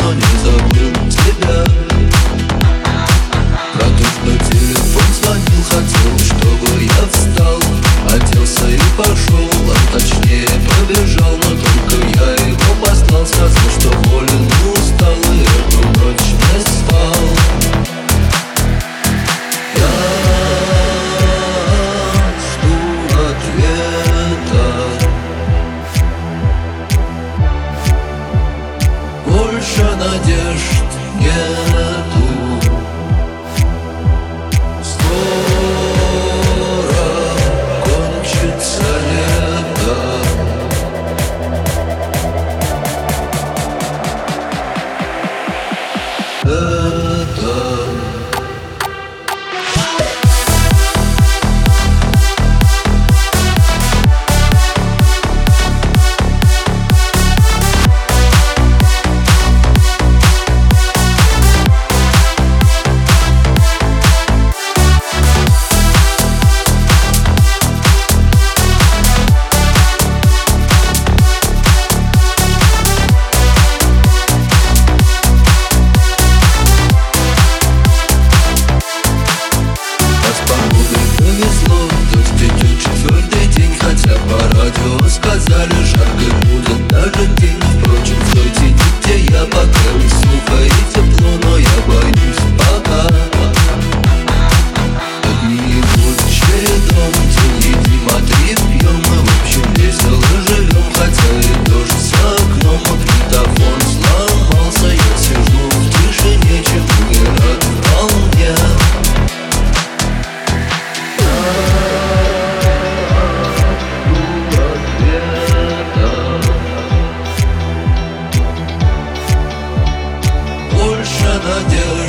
но не забыл тебя. Про то, что телефон звонил, хотел, чтобы я встал, оделся и пошел, а точнее побежал. Но только я его послал, сказал, что болен и устал, и эту ночь не спал. Я жду ответа, больше надежд нету. Скоро кончится лето. Сказали, жарко будет даже день. Впрочем, стойте нигде, я пока не сухо и тепло, но я боюсь пока. Одни идут чередом, день едим, а три пьем. Мы в общем весело живем, хотя и дождь за окном. Магнитофон сломался, я сижу в тишине, чему не рад вполне. Больше надежд